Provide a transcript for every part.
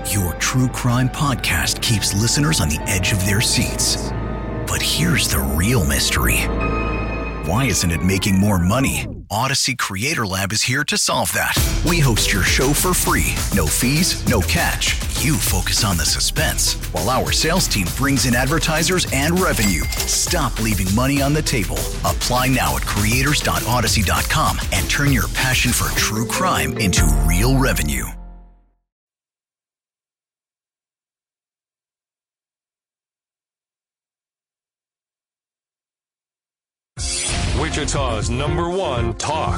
Your true crime podcast keeps listeners on the edge of their seats. But here's the real mystery. Why isn't it making more money? Odyssey Creator Lab is here to solve that. We host your show for free. No fees, no catch. You focus on the suspense, while our sales team brings in advertisers and revenue. Stop leaving money on the table. Apply now at creators.odyssey.com and turn your passion for true crime into real revenue. Wichita's #1 talk.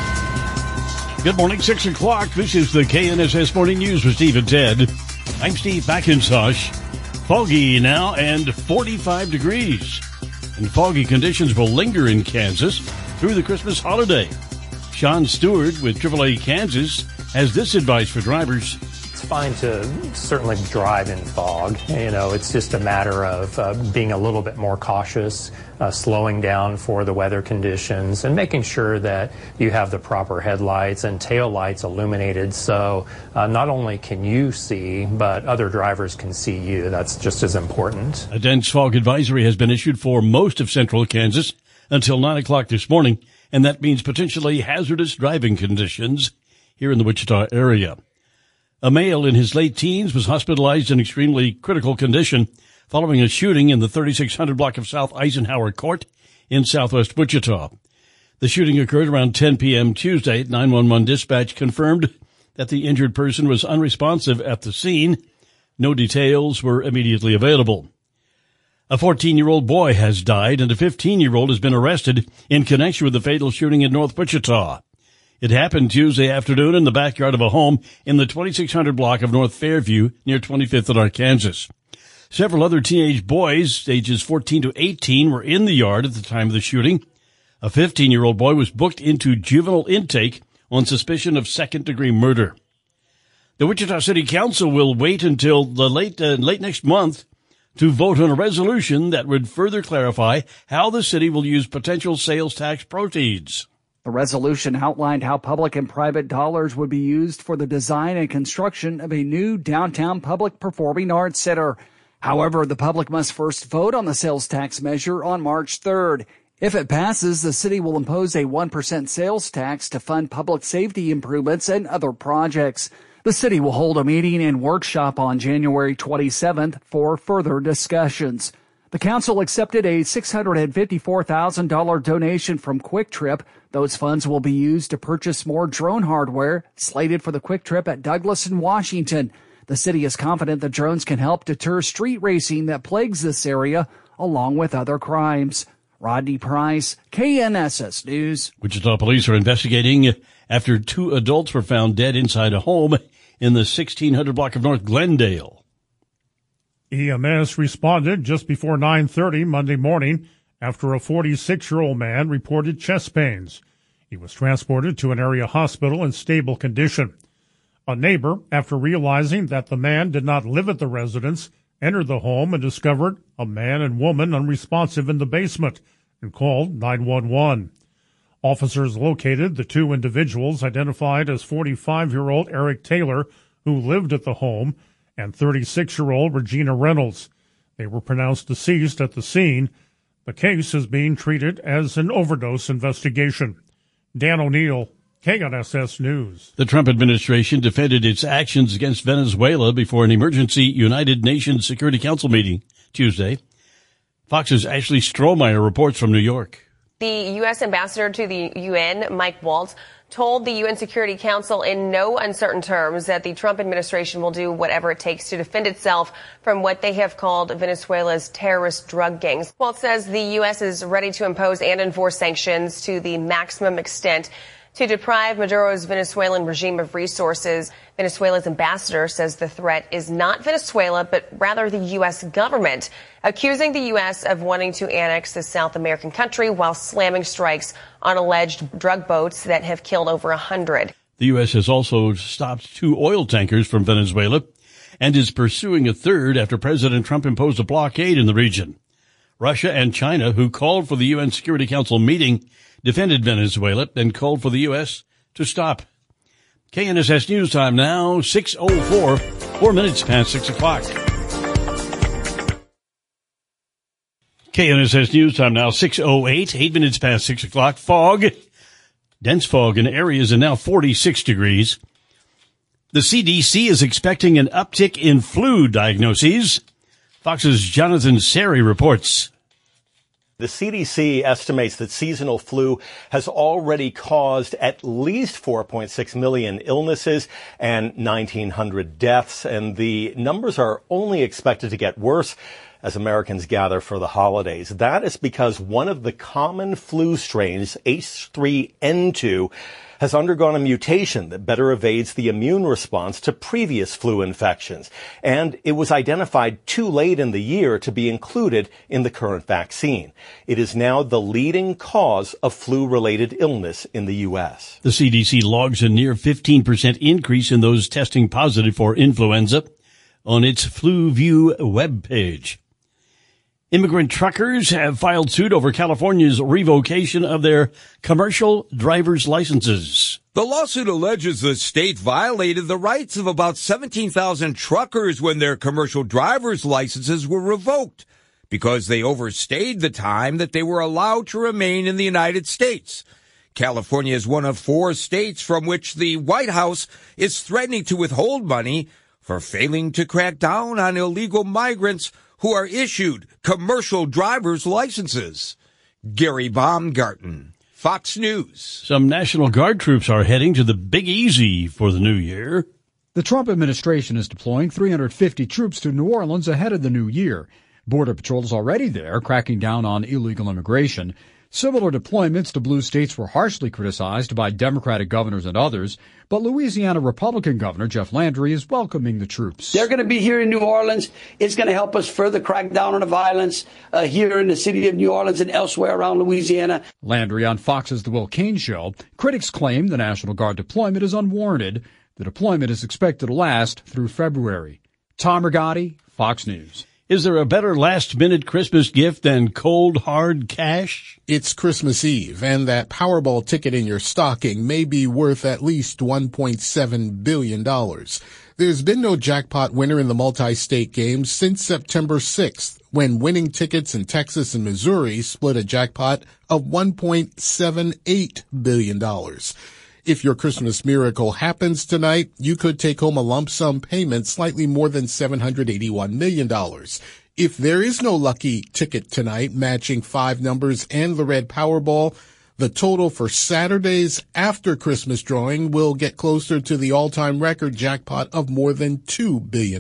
Good morning, 6 o'clock. This is the KNSS Morning News with Steve and Ted. I'm Steve McIntosh. Foggy now and 45 degrees. And foggy conditions will linger in Kansas through the Christmas holiday. Sean Stewart with AAA Kansas has this advice for drivers. It's fine to certainly drive in fog. You know, it's just a matter of being a little bit more cautious, slowing down for the weather conditions, and making sure that you have the proper headlights and tail lights illuminated so not only can you see, but other drivers can see you. That's just as important. A dense fog advisory has been issued for most of central Kansas until 9 o'clock this morning, and that means potentially hazardous driving conditions here in the Wichita area. A male in his late teens was hospitalized in extremely critical condition following a shooting in the 3600 block of South Eisenhower Court in southwest Wichita. The shooting occurred around 10 p.m. Tuesday. 911 dispatch confirmed that the injured person was unresponsive at the scene. No details were immediately available. A 14-year-old boy has died and a 15-year-old has been arrested in connection with the fatal shooting in North Wichita. It happened Tuesday afternoon in the backyard of a home in the 2600 block of North Fairview near 25th and Arkansas. Several other teenage boys, ages 14 to 18, were in the yard at the time of the shooting. A 15-year-old boy was booked into juvenile intake on suspicion of second-degree murder. The Wichita City Council will wait until the late next month to vote on a resolution that would further clarify how the city will use potential sales tax proceeds. The resolution outlined how public and private dollars would be used for the design and construction of a new downtown public performing arts center. However, the public must first vote on the sales tax measure on March 3rd. If it passes, the city will impose a 1% sales tax to fund public safety improvements and other projects. The city will hold a meeting and workshop on January 27th for further discussions. The council accepted a $654,000 donation from Quick Trip. Those funds will be used to purchase more drone hardware slated for the Quick Trip at Douglas and Washington. The city is confident the drones can help deter street racing that plagues this area, along with other crimes. Rodney Price, KNSS News. Wichita police are investigating after 2 adults were found dead inside a home in the 1600 block of North Glendale. EMS responded just before 9:30 Monday morning after a 46-year-old man reported chest pains. He was transported to an area hospital in stable condition. A neighbor, after realizing that the man did not live at the residence, entered the home and discovered a man and woman unresponsive in the basement and called 911. Officers located the 2 individuals identified as 45-year-old Eric Taylor, who lived at the home, and 36-year-old Regina Reynolds. They were pronounced deceased at the scene. The case is being treated as an overdose investigation. Dan O'Neill, KNSS News. The Trump administration defended its actions against Venezuela before an emergency United Nations Security Council meeting Tuesday. Fox's Ashley Strohmeyer reports from New York. The U.S. ambassador to the UN, Mike Waltz, told the UN Security Council in no uncertain terms that the Trump administration will do whatever it takes to defend itself from what they have called Venezuela's terrorist drug gangs. Waltz says the U.S. is ready to impose and enforce sanctions to the maximum extent to deprive Maduro's Venezuelan regime of resources. Venezuela's ambassador says the threat is not Venezuela, but rather the U.S. government, accusing the U.S. of wanting to annex the South American country while slamming strikes on alleged drug boats that have killed over 100. The U.S. has also stopped 2 oil tankers from Venezuela and is pursuing a third after President Trump imposed a blockade in the region. Russia and China, who called for the UN Security Council meeting, defended Venezuela and called for the U.S. to stop. KNSS News Time now, 6:04. 4 minutes past 6 o'clock. KNSS News Time now, 6:08, 8 minutes past 6 o'clock. Fog, dense fog in areas, and now 46 degrees. The CDC is expecting an uptick in flu diagnoses. Fox's Jonathan Sari reports. The CDC estimates that seasonal flu has already caused at least 4.6 million illnesses and 1,900 deaths, and the numbers are only expected to get worse as Americans gather for the holidays. That is because one of the common flu strains, H3N2, has undergone a mutation that better evades the immune response to previous flu infections. And it was identified too late in the year to be included in the current vaccine. It is now the leading cause of flu-related illness in the U.S. The CDC logs a near 15% increase in those testing positive for influenza on its FluView webpage. Immigrant truckers have filed suit over California's revocation of their commercial driver's licenses. The lawsuit alleges the state violated the rights of about 17,000 truckers when their commercial driver's licenses were revoked because they overstayed the time that they were allowed to remain in the United States. California is one of 4 states from which the White House is threatening to withhold money for failing to crack down on illegal migrants who are issued commercial driver's licenses. Gary Baumgarten, Fox News. Some National Guard troops are heading to the Big Easy for the new year. The Trump administration is deploying 350 troops to New Orleans ahead of the new year. Border Patrol is already there, cracking down on illegal immigration. Similar deployments to blue states were harshly criticized by Democratic governors and others, but Louisiana Republican Governor Jeff Landry is welcoming the troops. They're going to be here in New Orleans. It's going to help us further crack down on the violence here in the city of New Orleans and elsewhere around Louisiana. Landry on Fox's The Will Cain Show. Critics claim the National Guard deployment is unwarranted. The deployment is expected to last through February. Tom Rigotti, Fox News. Is there a better last-minute Christmas gift than cold, hard cash? It's Christmas Eve, and that Powerball ticket in your stocking may be worth at least $1.7 billion. There's been no jackpot winner in the multi-state games since September 6th, when winning tickets in Texas and Missouri split a jackpot of $1.78 billion. If your Christmas miracle happens tonight, you could take home a lump sum payment slightly more than $781 million. If there is no lucky ticket tonight matching 5 numbers and the red Powerball, the total for Saturday's after Christmas drawing will get closer to the all-time record jackpot of more than $2 billion.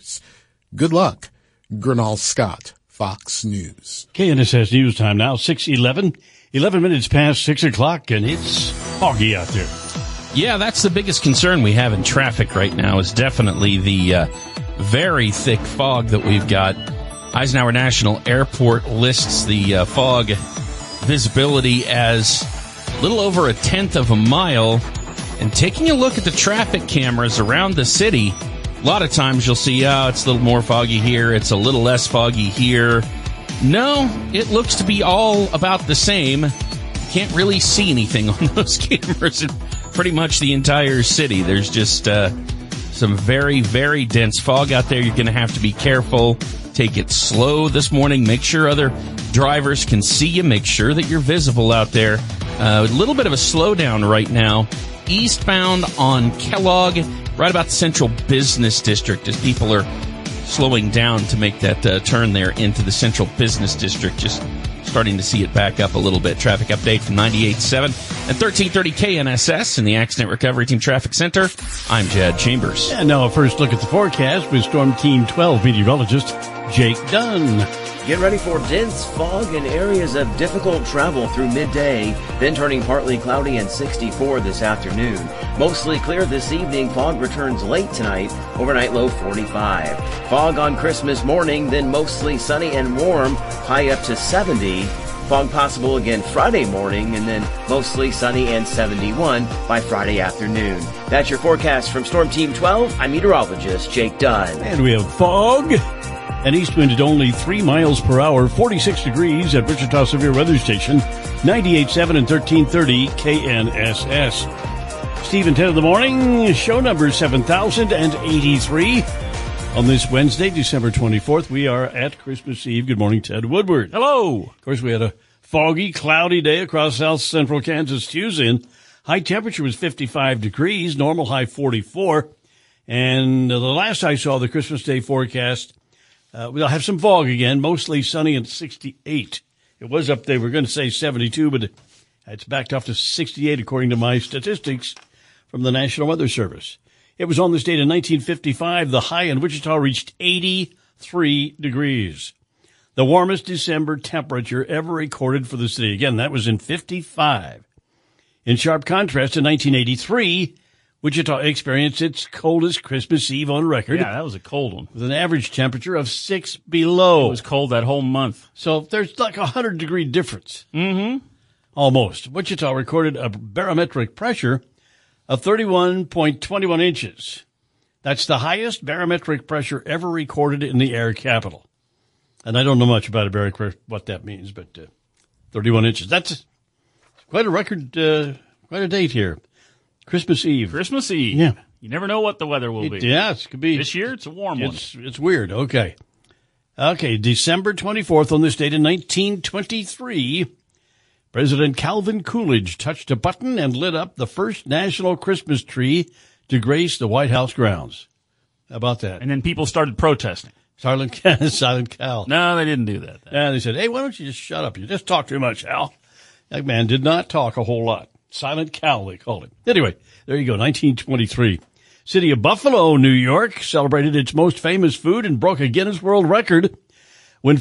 Good luck. Gernal Scott, Fox News. KNSS News Time now, 6:11. 11 minutes past 6 o'clock, and it's foggy out there. Yeah, that's the biggest concern we have in traffic right now is definitely the very thick fog that we've got. Eisenhower National Airport lists the fog visibility as a little over 1/10 of a mile. And taking a look at the traffic cameras around the city, a lot of times you'll see, it's a little more foggy here, it's a little less foggy here. No, it looks to be all about the same. Can't really see anything on those cameras in pretty much the entire city. There's just some very, very dense fog out there. You're going to have to be careful. Take it slow this morning. Make sure other drivers can see you. Make sure that you're visible out there. A little bit of a slowdown right now. Eastbound on Kellogg, right about the Central Business District, as people are slowing down to make that turn there into the Central Business District. Just starting to see it back up a little bit. Traffic update from 98.7 and 1330 KNSS in the Accident Recovery Team Traffic Center. I'm Jad Chambers. And now a first look at the forecast with Storm Team 12 meteorologist Jake Dunn. Get ready for dense fog in areas of difficult travel through midday, then turning partly cloudy and 64 this afternoon. Mostly clear this evening. Fog returns late tonight. Overnight low 45. Fog on Christmas morning, then mostly sunny and warm, high up to 70. Fog possible again Friday morning, and then mostly sunny and 71 by Friday afternoon. That's your forecast from Storm Team 12. I'm meteorologist Jake Dunn. And we have fog. An east wind at only 3 miles per hour, 46 degrees at Wichita Severe Weather Station, 98.7 and 1330 KNSS. Steve and 10 in the morning, show number 7083. On this Wednesday, December 24th, we are at Christmas Eve. Good morning, Ted Woodward. Hello. Of course, we had a foggy, cloudy day across south central Kansas Tuesday, and high temperature was 55 degrees, normal high 44. And the last I saw the Christmas Day forecast, we'll have some fog again, mostly sunny and 68. It was up there, we're going to say 72, but it's backed off to 68 according to my statistics from the National Weather Service. It was on this date in 1955. The high in Wichita reached 83 degrees. The warmest December temperature ever recorded for the city. Again, that was in 55. In sharp contrast to 1983, Wichita experienced its coldest Christmas Eve on record. Yeah, that was a cold one. With an average temperature of 6 below. It was cold that whole month. So there's like a 100-degree difference. Mm-hmm. Almost. Wichita recorded a barometric pressure of 31.21 inches. That's the highest barometric pressure ever recorded in the air capital. And I don't know much about a barometric, what that means, but 31 inches. That's quite a record, quite a date here. Christmas Eve. Christmas Eve. Yeah. You never know what the weather will be. Yeah, it could be. This year, it's a warm one. It's weird. Okay. Okay, December 24th on this date in 1923, President Calvin Coolidge touched a button and lit up the first national Christmas tree to grace the White House grounds. How about that? And then people started protesting. Silent Cal. No, they didn't do that. And they said, hey, why don't you just shut up? You just talk too much, Al. That man did not talk a whole lot. Silent Cal, they called him. Anyway, there you go, 1923. City of Buffalo, New York, celebrated its most famous food and broke a Guinness World Record when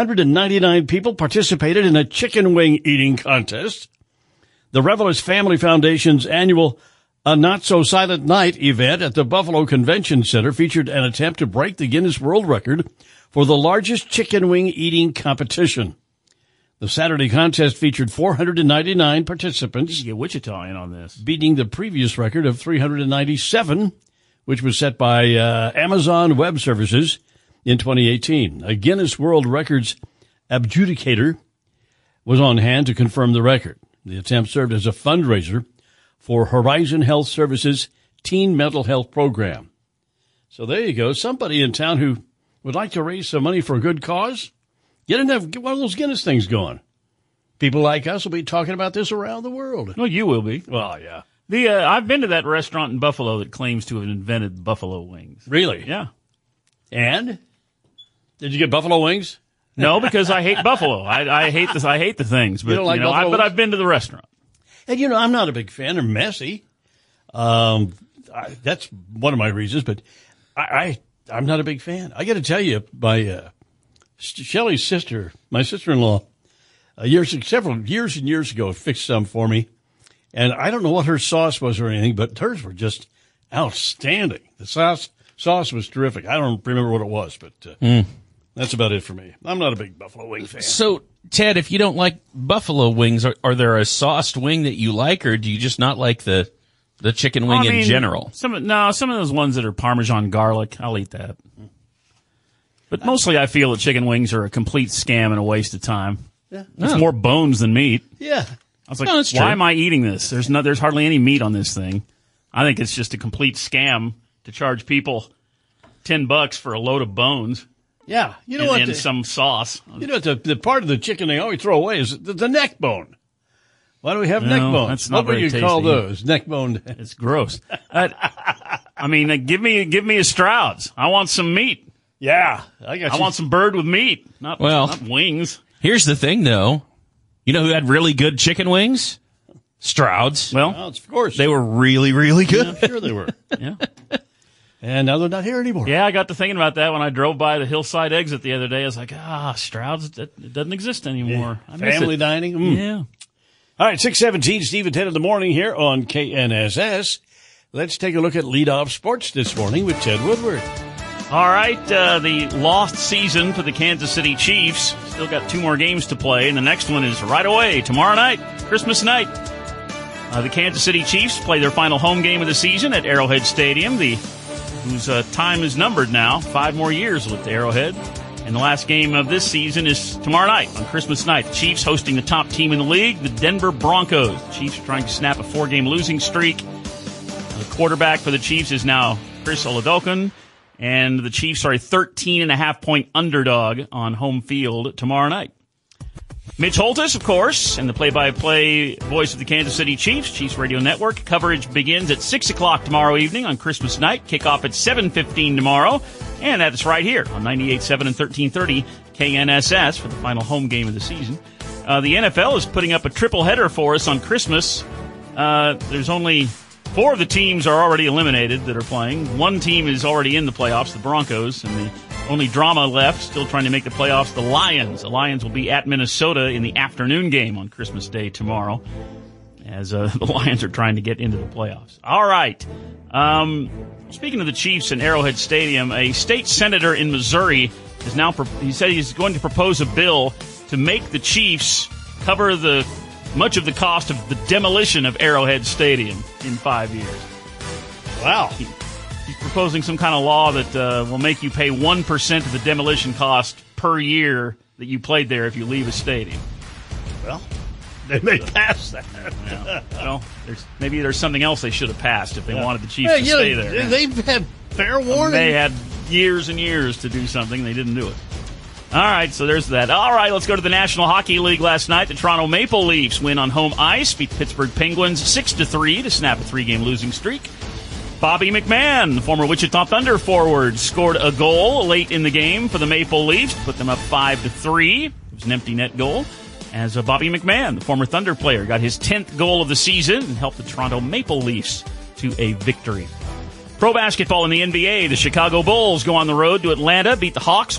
499 people participated in a chicken wing eating contest. The Revelers Family Foundation's annual A Not So Silent Night event at the Buffalo Convention Center featured an attempt to break the Guinness World Record for the largest chicken wing eating competition. The Saturday contest featured 499 participants. You get Wichita in on this. Beating the previous record of 397, which was set by Amazon Web Services in 2018. A Guinness World Records adjudicator was on hand to confirm the record. The attempt served as a fundraiser for Horizon Health Services Teen Mental Health Program. So there you go. Somebody in town who would like to raise some money for a good cause, get one of those Guinness things going. People like us will be talking about this around the world. Well, you will be. Well, yeah. I've been to that restaurant in Buffalo that claims to have invented buffalo wings. Really? Yeah. And? Did you get buffalo wings? No, because I hate buffalo. I hate this. I hate the things. But you don't like buffalo but I've been to the restaurant. And I'm not a big fan. They're messy. That's one of my reasons. But I'm not a big fan. I got to tell you, my Shelley's sister, my sister-in-law, several years and years ago, fixed some for me. And I don't know what her sauce was or anything, but hers were just outstanding. The sauce was terrific. I don't remember what it was, but that's about it for me. I'm not a big buffalo wing fan. So, Ted, if you don't like buffalo wings, are there a sauced wing that you like, or do you just not like the chicken wing in general? Some of those ones that are Parmesan garlic, I'll eat that. But mostly I feel that chicken wings are a complete scam and a waste of time. Yeah. It's more bones than meat. Yeah. I was like, why am I eating this? There's hardly any meat on this thing. I think it's just a complete scam to charge people $10 for a load of bones. Yeah. You know what? And some sauce. You know what the part of the chicken they always throw away is the neck bone. Why do we have neck bones? That's not what would you tasty. call those? Neck bone. It's gross. I mean, give me a Stroud's. I want some meat. Yeah. I want some bird with meat, not wings. Here's the thing, though. You know who had really good chicken wings? Stroud's. Well, of course. They were really, really good. Yeah, I'm sure they were. Yeah. And now they're not here anymore. Yeah, I got to thinking about that when I drove by the Hillside exit the other day. I was like, Stroud's, it doesn't exist anymore. Yeah. Family dining. Yeah. All right, 6:17, Steve and 10 in the morning here on KNSS. Let's take a look at leadoff sports this morning with Ted Woodward. All right, the lost season for the Kansas City Chiefs. Still got 2 more games to play, and the next one is right away, tomorrow night, Christmas night. The Kansas City Chiefs play their final home game of the season at Arrowhead Stadium, whose time is numbered now, 5 more years with Arrowhead. And the last game of this season is tomorrow night, on Christmas night. The Chiefs hosting the top team in the league, the Denver Broncos. The Chiefs are trying to snap a 4-game losing streak. The quarterback for the Chiefs is now Chris Oladokun. And the Chiefs are a 13.5-point underdog on home field tomorrow night. Mitch Holthus, of course, and the play-by-play voice of the Kansas City Chiefs, Chiefs Radio Network. Coverage begins at 6 o'clock tomorrow evening on Christmas night. Kickoff at 7:15 tomorrow. And that's right here on 98.7 and 1330 KNSS for the final home game of the season. The NFL is putting up a triple header for us on Christmas. There's only 4 of the teams are already eliminated that are playing. 1 team is already in the playoffs, the Broncos, and the only drama left, still trying to make the playoffs, the Lions. The Lions will be at Minnesota in the afternoon game on Christmas Day tomorrow, as the Lions are trying to get into the playoffs. All right. Speaking of the Chiefs and Arrowhead Stadium, a state senator in Missouri is now he said he's going to propose a bill to make the Chiefs cover much of the cost of the demolition of Arrowhead Stadium in 5 years. Wow. He's proposing some kind of law that will make you pay 1% of the demolition cost per year that you played there if you leave a stadium. Well, they may pass that. Yeah. Well, maybe there's something else they should have passed if they wanted the Chiefs to stay there. They've had fair warning. They had years and years to do something. They didn't do it. All right, so there's that. All right, let's go to the National Hockey League last night. The Toronto Maple Leafs win on home ice, beat the Pittsburgh Penguins 6-3 to snap a 3-game losing streak. Bobby McMahon, the former Wichita Thunder forward, scored a goal late in the game for the Maple Leafs to put them up 5-3. It was an empty net goal. As Bobby McMahon, the former Thunder player, got his 10th goal of the season and helped the Toronto Maple Leafs to a victory. Pro basketball in the NBA, the Chicago Bulls go on the road to Atlanta, beat the Hawks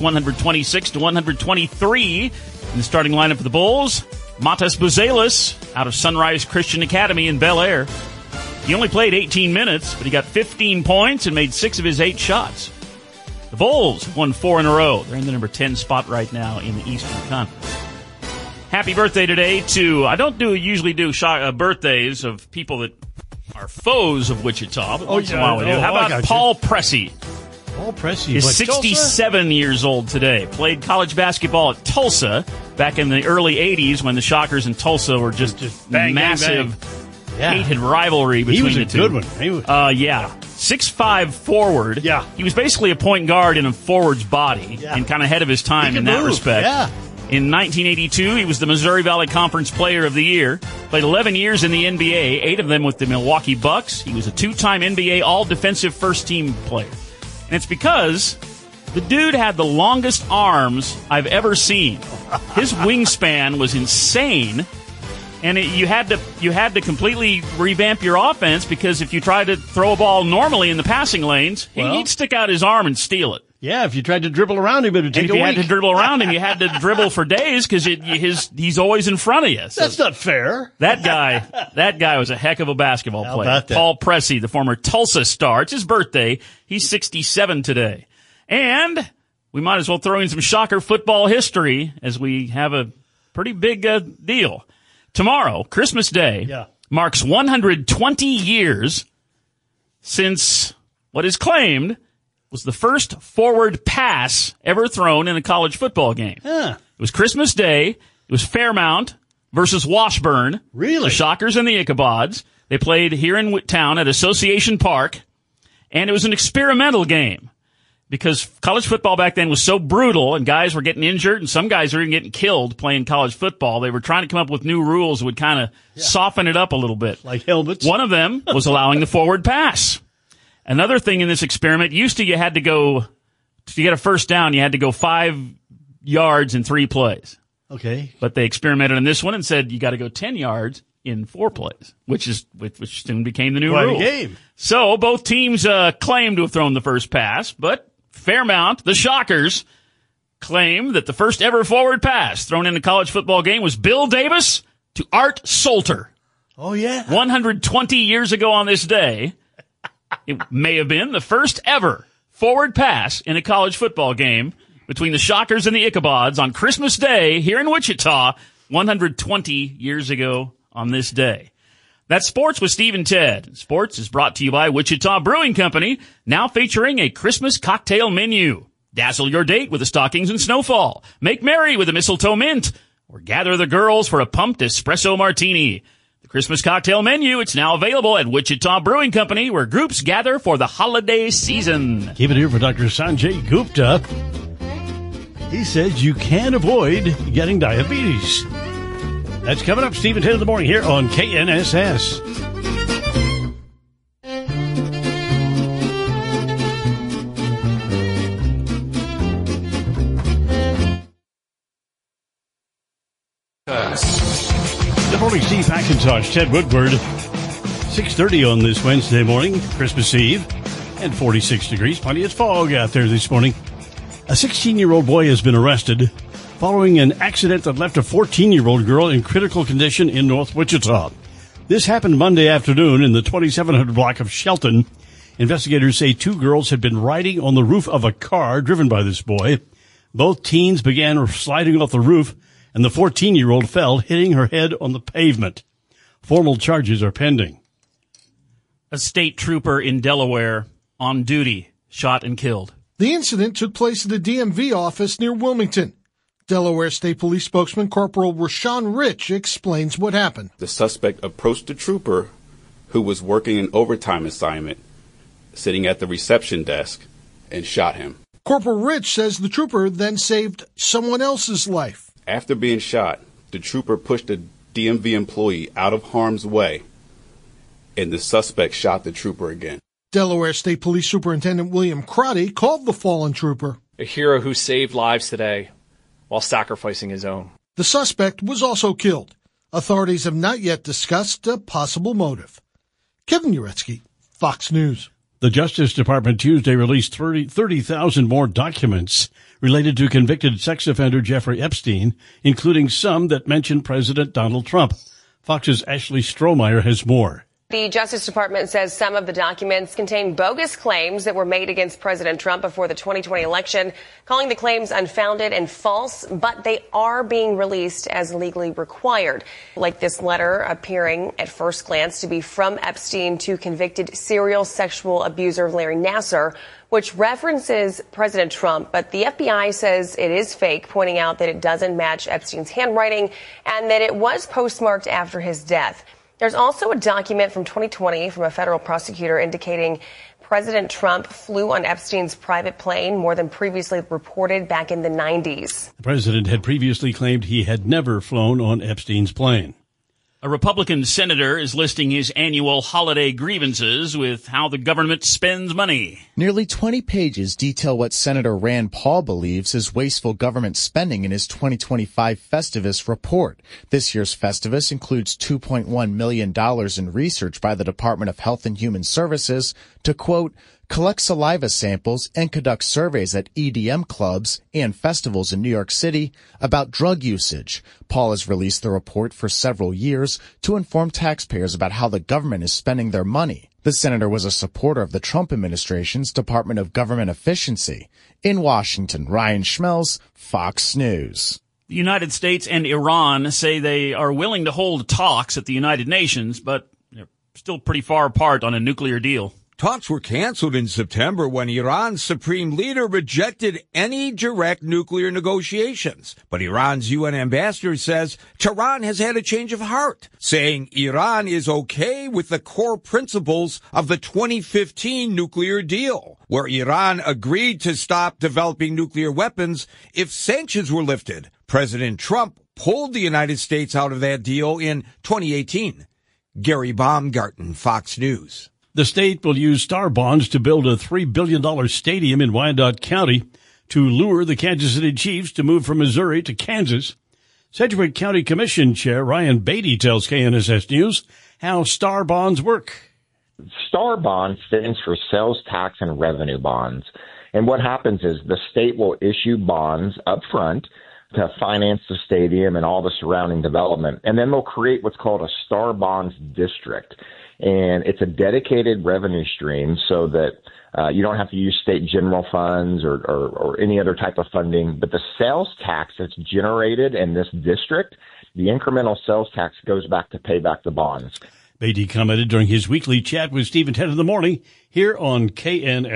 126-123. In the starting lineup for the Bulls, Matas Buzelis out of Sunrise Christian Academy in Bel Air. He only played 18 minutes, but he got 15 points and made 6 of his 8 shots. The Bulls won 4 in a row. They're in the number 10 spot right now in the Eastern Conference. Happy birthday today to, I don't usually do birthdays of people that are foes of Wichita, but once in a while we do. How about Paul Pressey? Paul Pressey is 67 years old today. Played college basketball at Tulsa back in the early 80s when the Shockers and Tulsa were just bang, massive. Bang, bang. Hated rivalry between the two. He was a good one. Yeah. 6'5" forward. Yeah. He was basically a point guard in a forward's body and kind of ahead of his time in that respect. Yeah. In 1982, he was the Missouri Valley Conference Player of the Year. Played 11 years in the NBA, 8 of them with the Milwaukee Bucks. He was a 2-time NBA All-Defensive First-Team player. And it's because the dude had the longest arms I've ever seen. His wingspan was insane. And you had to completely revamp your offense because if you tried to throw a ball normally in the passing lanes, he'd stick out his arm and steal it. Yeah, if you tried to dribble around him, it would take a week. And if you had to dribble around him, you had to dribble for days because he's always in front of you. So that's not fair. That guy was a heck of a basketball player. Paul Pressey, the former Tulsa star. It's his birthday. He's 67 today. And we might as well throw in some Shocker football history as we have a pretty big deal. Tomorrow, Christmas Day, marks 120 years since what is claimed was the first forward pass ever thrown in a college football game. Yeah. It was Christmas Day. It was Fairmount versus Washburn. Really? The Shockers and the Ichabods. They played here in town at Association Park, and it was an experimental game because college football back then was so brutal and guys were getting injured and some guys were even getting killed playing college football. They were trying to come up with new rules that would kind of soften it up a little bit. Like helmets? One of them was allowing the forward pass. Another thing in this experiment, you had to go, to get a first down, you had to go 5 yards in 3 plays. Okay. But they experimented on this one and said you got to go 10 yards in 4 plays, which soon became the new rule. Game. So both teams claimed to have thrown the first pass, but Fairmount, the Shockers, claim that the first ever forward pass thrown in a college football game was Bill Davis to Art Solter. Oh, yeah. 120 years ago on this day, it may have been the first ever forward pass in a college football game between the Shockers and the Ichabods on Christmas Day here in Wichita 120 years ago on this day. That's Sports with Steve and Ted. Sports is brought to you by Wichita Brewing Company, now featuring a Christmas cocktail menu. Dazzle your date with the stockings and snowfall. Make merry with a mistletoe mint. Or gather the girls for a pumped espresso martini. The Christmas cocktail menu. It's now available at Wichita Brewing Company, where groups gather for the holiday season. Keep it here for Dr. Sanjay Gupta. He says you can't avoid getting diabetes. That's coming up, Steve, at 10 in the morning here on KNSS. Good morning, Steve McIntosh, Ted Woodward. 6:30 on this Wednesday morning, Christmas Eve, and 46 degrees. Plenty of fog out there this morning. A 16-year-old boy has been arrested following an accident that left a 14-year-old girl in critical condition in North Wichita. This happened Monday afternoon in the 2700 block of Shelton. Investigators say two girls had been riding on the roof of a car driven by this boy. Both teens began sliding off the roof, and the 14-year-old fell, hitting her head on the pavement. Formal charges are pending. A state trooper in Delaware on duty shot and killed. The incident took place at the DMV office near Wilmington. Delaware State Police spokesman Corporal Rashawn Rich explains what happened. The suspect approached the trooper who was working an overtime assignment, sitting at the reception desk, and shot him. Corporal Rich says the trooper then saved someone else's life. After being shot, the trooper pushed the DMV employee out of harm's way, and the suspect shot the trooper again. Delaware State Police Superintendent William Crotty called the fallen trooper a hero who saved lives today while sacrificing his own. The suspect was also killed. Authorities have not yet discussed a possible motive. Kevin Uretsky, Fox News. The Justice Department Tuesday released 30,000 more documents related to convicted sex offender Jeffrey Epstein, including some that mention President Donald Trump. Fox's Ashley Strohmeyer has more. The Justice Department says some of the documents contain bogus claims that were made against President Trump before the 2020 election, calling the claims unfounded and false, but they are being released as legally required. Like this letter appearing at first glance to be from Epstein to convicted serial sexual abuser Larry Nassar, which references President Trump, but the FBI says it is fake, pointing out that it doesn't match Epstein's handwriting and that it was postmarked after his death. There's also a document from 2020 from a federal prosecutor indicating President Trump flew on Epstein's private plane more than previously reported back in the 90s. The president had previously claimed he had never flown on Epstein's plane. A Republican senator is listing his annual holiday grievances with how the government spends money. Nearly 20 pages detail what Senator Rand Paul believes is wasteful government spending in his 2025 Festivus report. This year's Festivus includes $2.1 million in research by the Department of Health and Human Services to, quote, collect saliva samples and conduct surveys at EDM clubs and festivals in New York City about drug usage. Paul has released the report for several years to inform taxpayers about how the government is spending their money. The senator was a supporter of the Trump administration's Department of Government Efficiency. In Washington, Ryan Schmelz, Fox News. The United States and Iran say they are willing to hold talks at the United Nations, but they're still pretty far apart on a nuclear deal. Talks were canceled in September when Iran's supreme leader rejected any direct nuclear negotiations. But Iran's UN ambassador says Tehran has had a change of heart, saying Iran is okay with the core principles of the 2015 nuclear deal, where Iran agreed to stop developing nuclear weapons if sanctions were lifted. President Trump pulled the United States out of that deal in 2018. Gary Baumgarten, Fox News. The state will use star bonds to build a $3 billion stadium in Wyandotte County to lure the Kansas City Chiefs to move from Missouri to Kansas. Sedgwick County Commission Chair Ryan Beatty tells KNSS News how star bonds work. Star bond stands for sales tax and revenue bonds. And what happens is the state will issue bonds up front to finance the stadium and all the surrounding development. And then they'll create what's called a star bonds district. And it's a dedicated revenue stream so that you don't have to use state general funds or any other type of funding. But the sales tax that's generated in this district, the incremental sales tax goes back to pay back the bonds. Beatty commented during his weekly chat with Steve at 10 in the morning here on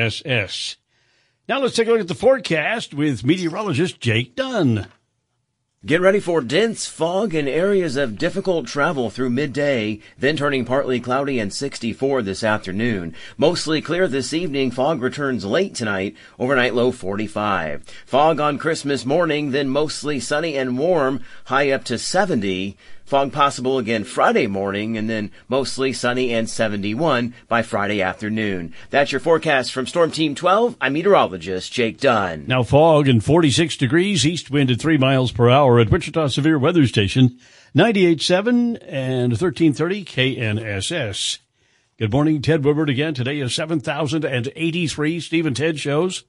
KNSS. Now let's take a look at the forecast with meteorologist Jake Dunn. Get ready for dense fog and areas of difficult travel through midday, then turning partly cloudy and 64 this afternoon. Mostly clear this evening. Fog returns late tonight. Overnight low 45. Fog on Christmas morning, then mostly sunny and warm, high up to 70. Fog possible again Friday morning, and then mostly sunny and 71 by Friday afternoon. That's your forecast from Storm Team 12. I'm meteorologist Jake Dunn. Now fog and 46 degrees, east wind at 3 miles per hour at Wichita Severe Weather Station, 98.7 and 1330 KNSS. Good morning, Ted Woodward again. Today is 7,083 Steve and Ted shows.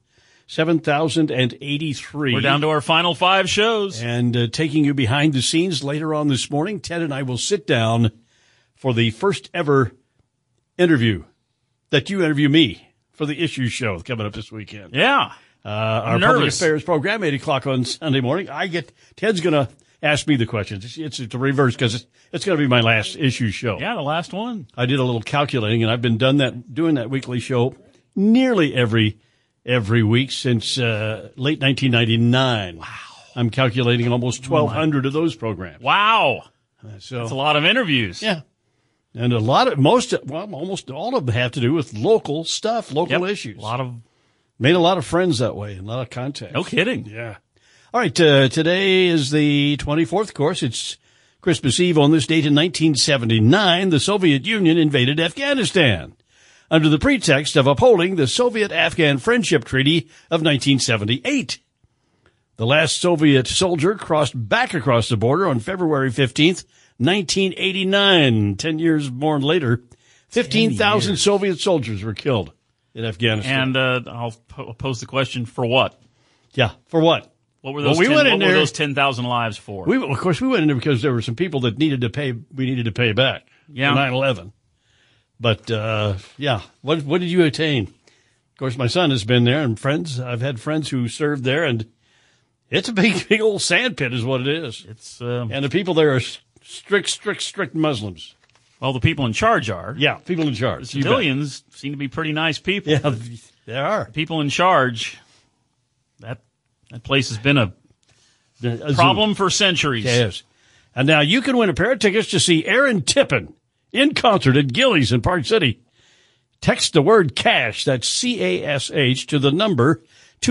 7,083. We're down to our final 5 shows. And taking you behind the scenes later on this morning, Ted and I will sit down for the first ever interview that you interview me for the Issues Show coming up this weekend. Yeah. Our public affairs program, 8 o'clock on Sunday morning. Ted's going to ask me the questions. It's the reverse because it's going to be my last Issues Show. Yeah, the last one. I did a little calculating, and I've been doing that weekly show nearly every week since late 1999. Wow. I'm calculating almost 1,200 of those programs. Wow. So that's a lot of interviews. Yeah. And almost all of them have to do with local stuff, local issues. Made a lot of friends that way, and a lot of contacts. No kidding. Yeah. All right, today is the 24th, of course. It's Christmas Eve. On this date in 1979, the Soviet Union invaded Afghanistan under the pretext of upholding the Soviet-Afghan Friendship Treaty of 1978. The last Soviet soldier crossed back across the border on February 15th, 1989. 10 years more later, 15,000 Soviet soldiers were killed in Afghanistan. And I'll pose the question, for what? Yeah, for what? What were those 10,000 lives for? Of course, we went in there because there were some people that we needed to pay back for 9/11. But, what did you attain? Of course, my son has been there, and I've had friends who served there, and it's a big old sandpit is what it is. And the people there are strict Muslims. Well, the people in charge are. Yeah, people in charge. The civilians seem to be pretty nice people. Yeah, there are. People in charge, that place has been a problem for centuries. Yes. And now you can win a pair of tickets to see Aaron Tippin in concert at Gilley's in Park City. Text the word CASH, that's C-A-S-H, to the number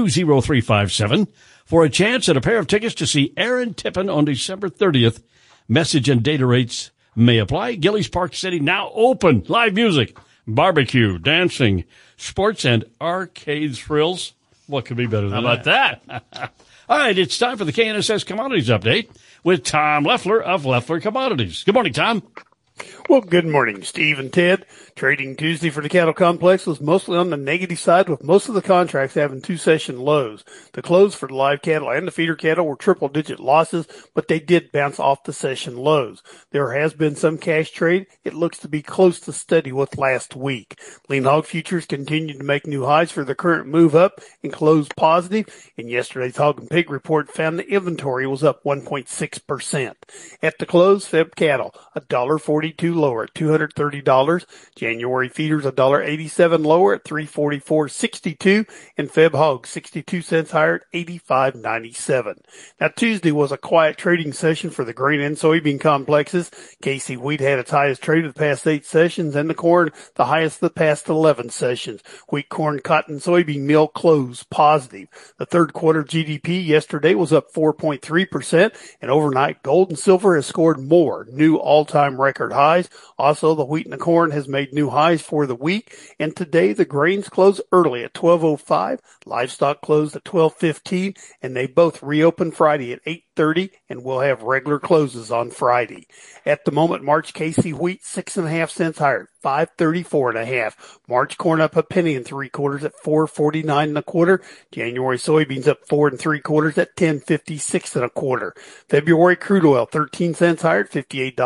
20357 for a chance at a pair of tickets to see Aaron Tippin on December 30th. Message and data rates may apply. Gilley's Park City now open. Live music, barbecue, dancing, sports, and arcade thrills. What could be better than that? How about that? All right, it's time for the KNSS Commodities Update with Tom Leffler of Leffler Commodities. Good morning, Tom. Well, good morning, Steve and Ted. Trading Tuesday for the cattle complex was mostly on the negative side, with most of the contracts having 2-session lows. The close for the live cattle and the feeder cattle were triple-digit losses, but they did bounce off the session lows. There has been some cash trade. It looks to be close to steady with last week. Lean hog futures continued to make new highs for the current move up and closed positive. And yesterday's hog and pig report found the inventory was up 1.6%. At the close, fed cattle $1.42 lower at $230. January feeders $1.87 lower at $344.62, and Feb hogs 62 cents higher at $85.97. Now Tuesday was a quiet trading session for the grain and soybean complexes. KC wheat had its highest trade of the past 8 sessions, and the corn the highest of the past 11 sessions. Wheat, corn, cotton, soybean meal closed positive. The third quarter GDP yesterday was up 4.3%, and overnight gold and silver has scored more new all-time record highs. Also, the wheat and the corn has made new highs for the week, and today the grains closed early at 12:05, livestock closed at 12:15, and they both reopened Friday at 8:30, and we'll have regular closes on Friday. At the moment, March KC wheat 6.5 cents higher, 534.5. March corn up 1 3/4 at 449 1/4. January soybeans up 4 3/4 at 1056 1/4. February crude oil 13 cents higher at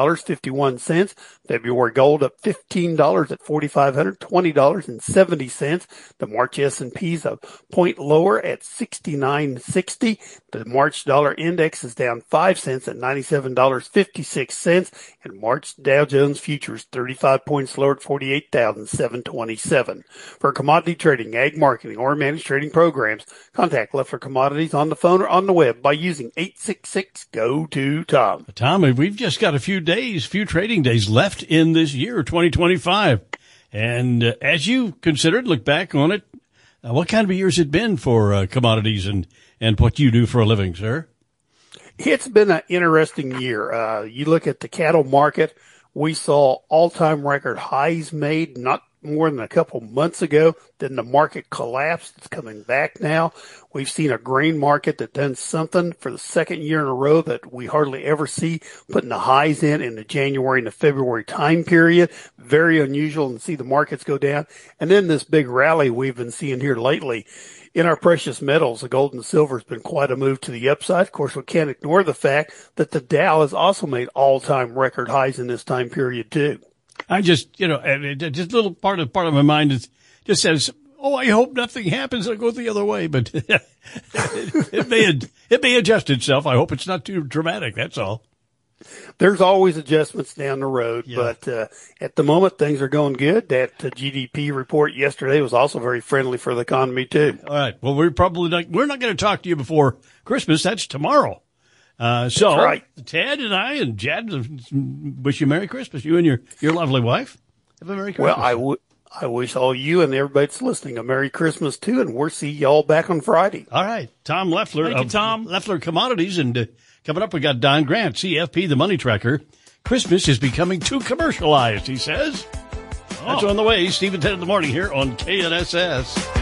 $58.51. February gold up $15 at $4,500, $20.70. The March S&P's a point lower at 69.60. The March dollar index is down 5 cents at $97.56. And March Dow Jones futures 35 points lower at 48,727. For commodity trading, ag marketing, or managed trading programs, contact Leffler Commodities on the phone or on the web by using 866-GO-TO-TOM. Tom, we've just got a few trading days left in this year, 2025. And as you considered, look back on it, what kind of a year has it been for commodities and what you do for a living, sir? It's been an interesting year. You look at the cattle market, we saw all-time record highs made not more than a couple months ago. Then the market collapsed. It's coming back now. We've seen a grain market that done something for the second year in a row that we hardly ever see, putting the highs in the January and the February time period. Very unusual to see the markets go down. And then this big rally we've been seeing here lately. In our precious metals, the gold and silver has been quite a move to the upside. Of course, we can't ignore the fact that the Dow has also made all-time record highs in this time period too. I just, just a little part of my mind is just says, oh, I hope nothing happens. I'll go the other way, but it may adjust itself. I hope it's not too dramatic. That's all. There's always adjustments down the road, but at the moment things are going good. That GDP report yesterday was also very friendly for the economy too. All right. Well, we're not going to talk to you before Christmas. That's tomorrow. So right. Ted and I and Jad wish you Merry Christmas. You and your lovely wife. Have a Merry Christmas. Well, I wish all you and everybody that's listening a Merry Christmas too, and we'll see y'all back on Friday. All right. Tom Leffler. Thank you, Tom. Leffler Commodities. And coming up, we got Don Grant, CFP, the money tracker. Christmas is becoming too commercialized, he says. That's on the way. Steve and Ted in the morning here on KNSS.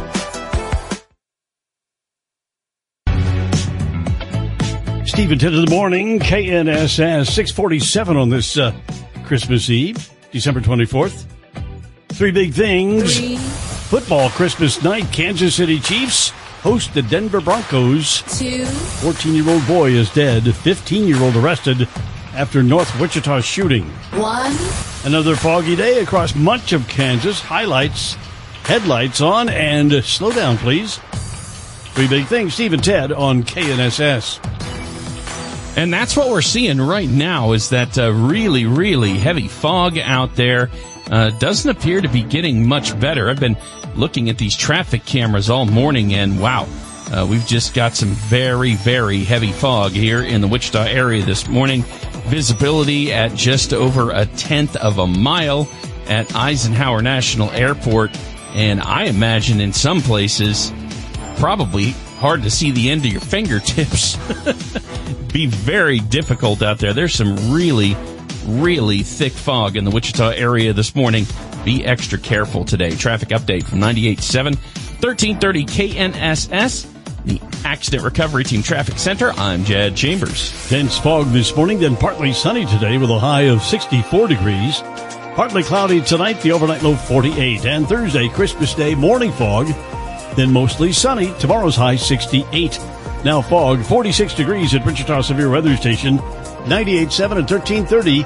Steve and Ted in the morning, KNSS, 6:47 on this Christmas Eve, December 24th. Three big things. Football Christmas night, Kansas City Chiefs host the Denver Broncos. 14-year-old boy is dead, 15-year-old arrested after North Wichita shooting. Another foggy day across much of Kansas. Highlights, headlights on, and slow down, please. Three big things, Steve and Ted on KNSS. And that's what we're seeing right now is that really, really heavy fog out there. Doesn't appear to be getting much better. I've been looking at these traffic cameras all morning, and wow, we've just got some very, very heavy fog here in the Wichita area this morning. Visibility at just over 1/10 of a mile at Eisenhower National Airport. And I imagine in some places, probably hard to see the end of your fingertips. Be very difficult out there. There's some really, really thick fog in the Wichita area this morning. Be extra careful today. Traffic update from 98.7, 1330 KNSS, the Accident Recovery Team Traffic Center. I'm Jad Chambers. Dense fog this morning, then partly sunny today with a high of 64 degrees. Partly cloudy tonight, the overnight low 48. And Thursday, Christmas Day, morning fog, then mostly sunny. Tomorrow's high 68. Now fog, 46 degrees at Wichita Severe Weather Station, 98.7 and 1330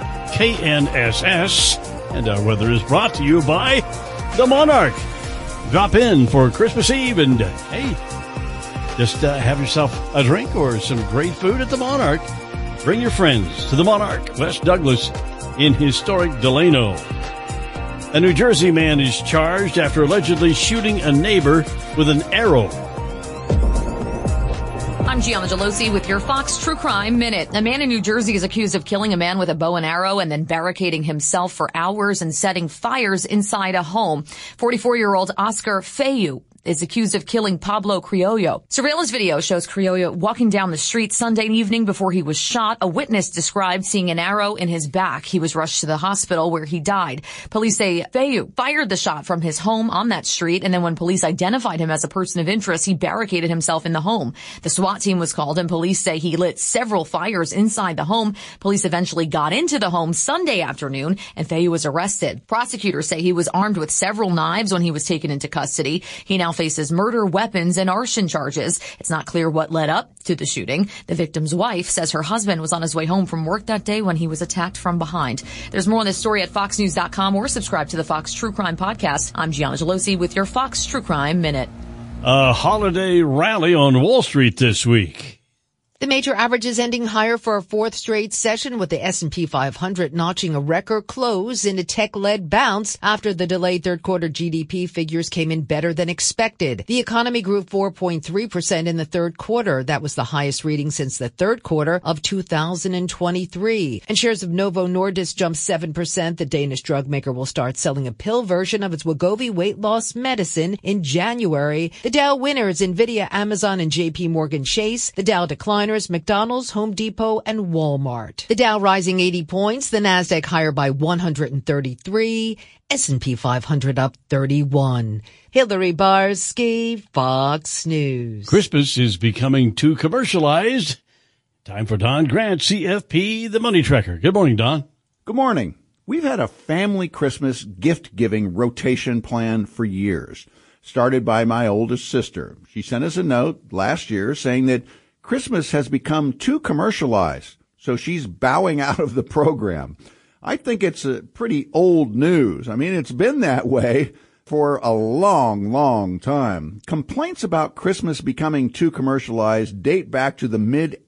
KNSS. And our weather is brought to you by the Monarch. Drop in for Christmas Eve and, hey, just have yourself a drink or some great food at the Monarch. Bring your friends to the Monarch, West Douglas in historic Delano. A New Jersey man is charged after allegedly shooting a neighbor with an arrow. I'm Gianna Gelosi with your Fox True Crime Minute. A man in New Jersey is accused of killing a man with a bow and arrow and then barricading himself for hours and setting fires inside a home. 44-year-old Oscar Feyu is accused of killing Pablo Criollo. Surveillance video shows Criollo walking down the street Sunday evening before he was shot. A witness described seeing an arrow in his back. He was rushed to the hospital where he died. Police say Feyu fired the shot from his home on that street, and then when police identified him as a person of interest, he barricaded himself in the home. The SWAT team was called, and police say he lit several fires inside the home. Police eventually got into the home Sunday afternoon, and Feyu was arrested. Prosecutors say he was armed with several knives when he was taken into custody. He now faces murder, weapons, and arson charges. It's not clear what led up to the shooting. The victim's wife says her husband was on his way home from work that day when he was attacked from behind. There's more on this story at foxnews.com or subscribe to the Fox True Crime Podcast. I'm Gianna Gelosi with your Fox True Crime Minute. A holiday rally on Wall Street this week. The major averages ending higher for a fourth straight session, with the S&P 500 notching a record close in a tech-led bounce after the delayed third-quarter GDP figures came in better than expected. The economy grew 4.3% in the third quarter. That was the highest reading since the third quarter of 2023. And shares of Novo Nordisk jumped 7%. The Danish drug maker will start selling a pill version of its Wegovy weight loss medicine in January. The Dow winners, Nvidia, Amazon, and JP Morgan Chase. The Dow decliners, McDonald's, Home Depot, and Walmart. The Dow rising 80 points, the Nasdaq higher by 133, S&P 500 up 31. Hillary Barsky, Fox News. Christmas is becoming too commercialized. Time for Don Grant, CFP, the Money Tracker. Good morning, Don. Good morning. We've had a family Christmas gift-giving rotation plan for years, started by my oldest sister. She sent us a note last year saying that Christmas has become too commercialized, so she's bowing out of the program. I think it's a pretty old news. I mean, it's been that way for a long, long time. Complaints about Christmas becoming too commercialized date back to the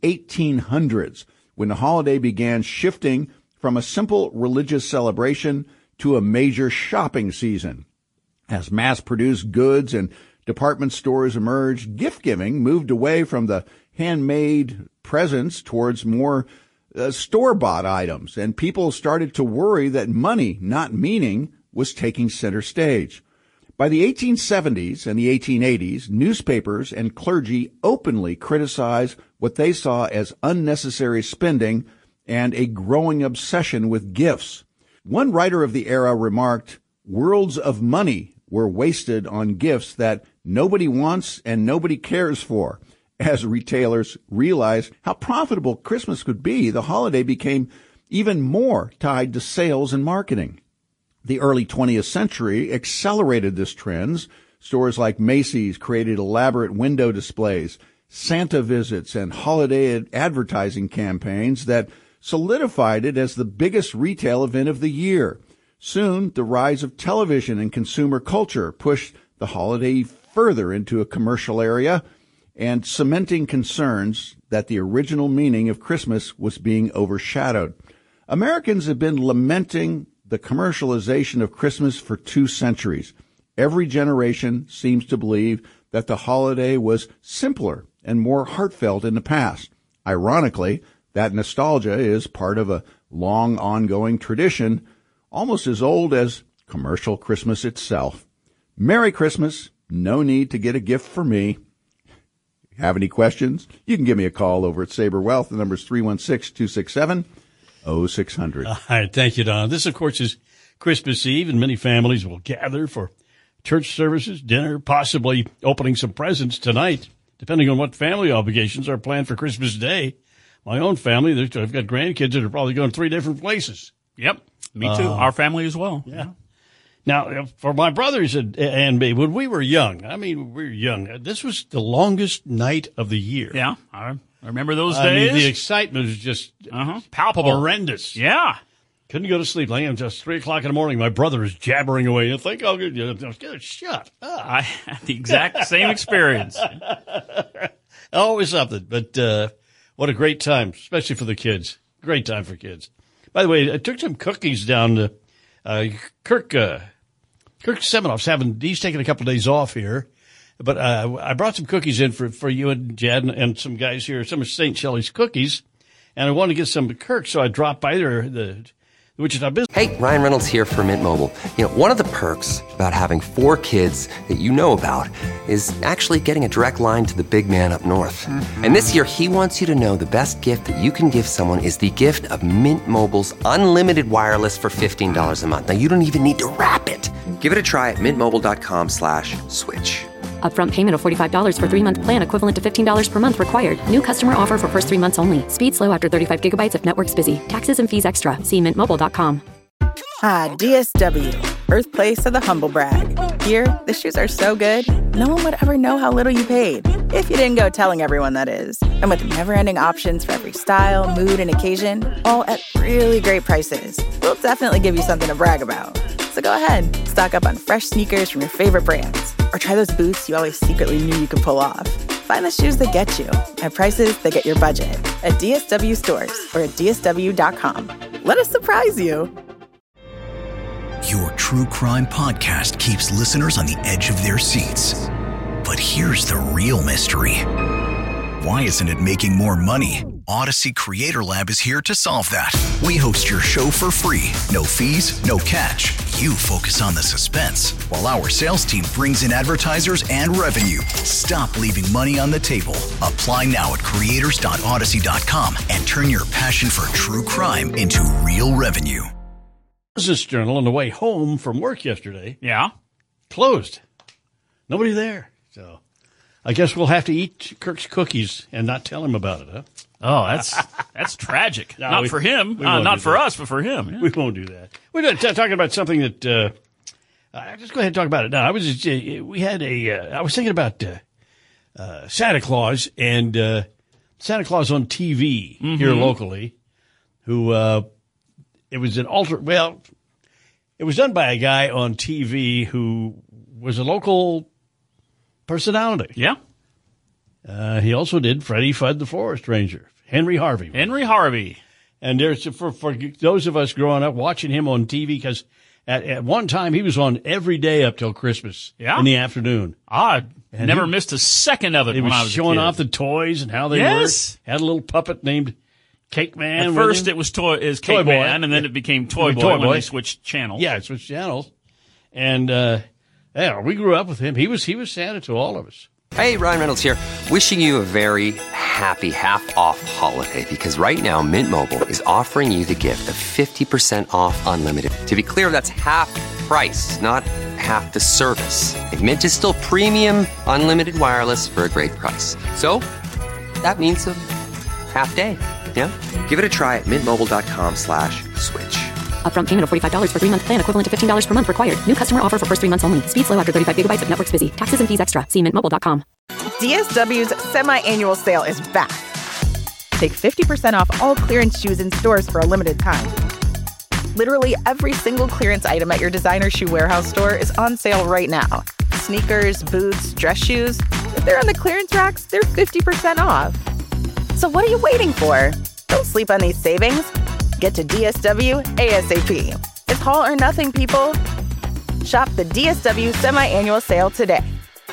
mid-1800s, when the holiday began shifting from a simple religious celebration to a major shopping season. As mass-produced goods and department stores emerged, gift-giving moved away from the handmade presents towards more store-bought items, and people started to worry that money, not meaning, was taking center stage. By the 1870s and the 1880s, newspapers and clergy openly criticized what they saw as unnecessary spending and a growing obsession with gifts. One writer of the era remarked, "Worlds of money were wasted on gifts that nobody wants and nobody cares for." As retailers realized how profitable Christmas could be, the holiday became even more tied to sales and marketing. The early 20th century accelerated this trend. Stores like Macy's created elaborate window displays, Santa visits, and holiday advertising campaigns that solidified it as the biggest retail event of the year. Soon, the rise of television and consumer culture pushed the holiday further into a commercial area, and cementing concerns that the original meaning of Christmas was being overshadowed. Americans have been lamenting the commercialization of Christmas for 2 centuries. Every generation seems to believe that the holiday was simpler and more heartfelt in the past. Ironically, that nostalgia is part of a long ongoing tradition, almost as old as commercial Christmas itself. Merry Christmas. No need to get a gift for me. Have any questions? You can give me a call over at Sabre Wealth. The number is 316-267-0600. All right. Thank you, Don. This, of course, is Christmas Eve, and many families will gather for church services, dinner, possibly opening some presents tonight, depending on what family obligations are planned for Christmas Day. My own family, I've got grandkids that are probably going 3 different places. Yep. Me too. Our family as well. Yeah. Now, for my brothers and me, when we were young, we were young, this was the longest night of the year. Yeah, I remember those days. The excitement was just palpable. Horrendous. Yeah. Couldn't go to sleep. Like, just 3 o'clock in the morning, my brother is jabbering away. I think I'll get shut up. I had the exact same experience. Always something. But what a great time, especially for the kids. Great time for kids. By the way, I took some cookies down to Kirk Seminoff's he's taking a couple of days off here, but I brought some cookies in for you and Jed and some guys here, some of St. Shelley's cookies, and I wanted to get some to Kirk, so I dropped by there, the Wichita Business. Hey, Ryan Reynolds here from Mint Mobile. You know, one of the perks about having 4 kids that you know about is actually getting a direct line to the big man up north. Mm-hmm. And this year, he wants you to know the best gift that you can give someone is the gift of Mint Mobile's unlimited wireless for $15 a month. Now, you don't even need to wrap it. Give it a try at mintmobile.com/switch. Upfront payment of $45 for 3-month plan equivalent to $15 per month required. New customer offer for first 3 months only. Speed slow after 35 gigabytes if network's busy. Taxes and fees extra. See mintmobile.com. Ah, DSW, birthplace of the humble brag. Here, the shoes are so good, no one would ever know how little you paid. If you didn't go telling everyone, that is. And with never-ending options for every style, mood, and occasion, all at really great prices, we'll definitely give you something to brag about. So go ahead, stock up on fresh sneakers from your favorite brands. Or try those boots you always secretly knew you could pull off. Find the shoes that get you at prices that get your budget at DSW stores or at DSW.com. Let us surprise you. Your true crime podcast keeps listeners on the edge of their seats. But here's the real mystery. Why isn't it making more money? Odyssey Creator Lab is here to solve that. We host your show for free. No fees, no catch. You focus on the suspense, while our sales team brings in advertisers and revenue. Stop leaving money on the table. Apply now at creators.odyssey.com and turn your passion for true crime into real revenue. Business Journal on the way home from work yesterday. Yeah. Closed. Nobody there. So I guess we'll have to eat Kirk's cookies and not tell him about it, huh? Oh, that's tragic. No, not for him. Not for us, but for him. Yeah. We won't do that. We're talking about something that just go ahead and talk about it now. I was thinking about Santa Claus and Santa Claus on TV here locally, who it was it was done by a guy on TV who was a local personality. Yeah. He also did Freddie Fudd the Forest Ranger, Henry Harvey. Henry Harvey. And there's for those of us growing up watching him on TV, because at one time he was on every day up till Christmas in the afternoon. I never missed a second of it when I was showing a kid. off the toys and how they worked. Had a little puppet named Cake Man. At first it was Cake Boy. Man, and then it became Toy Boy when they switched channels. Yeah, it switched channels. And we grew up with him. He was Santa to all of us. Hey, Ryan Reynolds here, wishing you a very happy half-off holiday, because right now Mint Mobile is offering you the gift of 50% off unlimited. To be clear, that's half price, not half the service. And Mint is still premium unlimited wireless for a great price. So that means a half day, yeah? Give it a try at mintmobile.com/switch. Upfront payment of $45 for 3-month plan, equivalent to $15 per month required. New customer offer for first 3 months only. Speed slow after 35 gigabytes if network's busy. Taxes and fees extra. See mintmobile.com. DSW's semi-annual sale is back. Take 50% off all clearance shoes in stores for a limited time. Literally every single clearance item at your designer shoe warehouse store is on sale right now. Sneakers, boots, dress shoes. If they're on the clearance racks, they're 50% off. So what are you waiting for? Don't sleep on these savings. Get to DSW ASAP. It's all or nothing, people. Shop the DSW semi-annual sale today.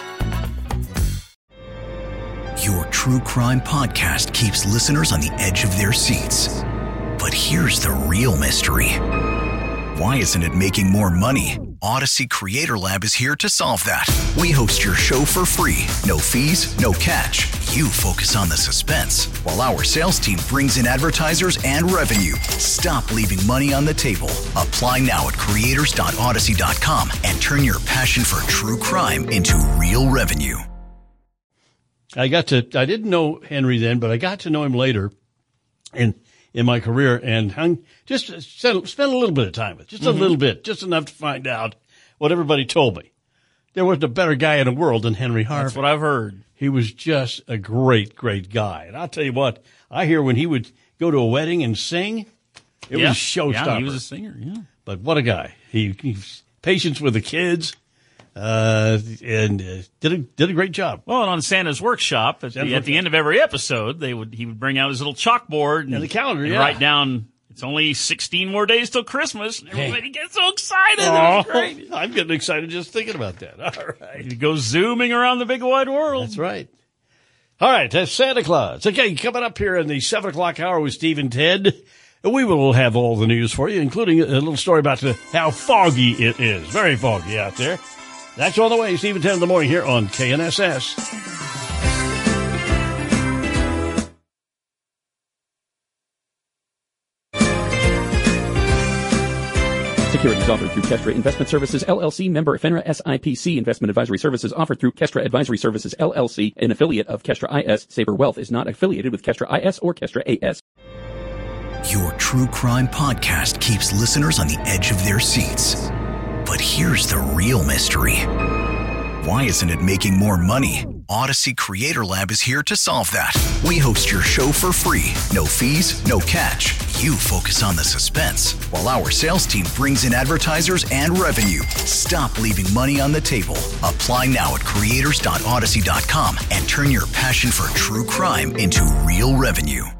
Your true crime podcast keeps listeners on the edge of their seats. But here's the real mystery. Why isn't it making more money? Odyssey Creator Lab is here to solve that. We host your show for free. No fees, no catch. You focus on the suspense, while our sales team brings in advertisers and revenue. Stop leaving money on the table. Apply now at creators.odyssey.com and turn your passion for true crime into real revenue. I didn't know Henry then, but I got to know him later in my career, and spent a little bit of time with, just a little bit, just enough to find out what everybody told me. There wasn't a better guy in the world than Henry Harvey. That's what I've heard. He was just a great, great guy. And I'll tell you what, I hear when he would go to a wedding and sing, it was a showstopper. Yeah, he was a singer, yeah. But what a guy. He's patience with the kids. And did a great job. Well, and on Santa's Workshop, at the end of every episode, he would bring out his little chalkboard and the calendar, and write down, it's only 16 more days till Christmas. And everybody gets so excited. It was great. I'm getting excited just thinking about that. All right. He goes zooming around the big wide world. That's right. All right, that's Santa Claus. Okay, coming up here in the 7 o'clock hour with Steve and Ted, we will have all the news for you, including a little story about how foggy it is. Very foggy out there. That's all the way. Steve and Ted in the morning here on KNSS. Securities offered through Kestra Investment Services, LLC, member FINRA SIPC. Investment advisory services offered through Kestra Advisory Services, LLC, an affiliate of Kestra IS. Saber Wealth is not affiliated with Kestra IS or Kestra AS. Your true crime podcast keeps listeners on the edge of their seats. But here's the real mystery. Why isn't it making more money? Odyssey Creator Lab is here to solve that. We host your show for free. No fees, no catch. You focus on the suspense, while our sales team brings in advertisers and revenue. Stop leaving money on the table. Apply now at creators.odyssey.com and turn your passion for true crime into real revenue.